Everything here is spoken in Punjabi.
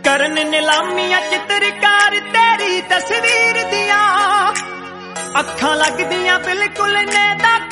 ਕਰਨ ਨਿਲਾਮੀਆਂ ਚਿੱਤਰਕਾਰ ਤੇਰੀ ਤਸਵੀਰ ਦੀਆਂ ਅੱਖਾਂ ਲੱਗਦੀਆਂ ਬਿਲਕੁਲ ਨੇ ਦਾ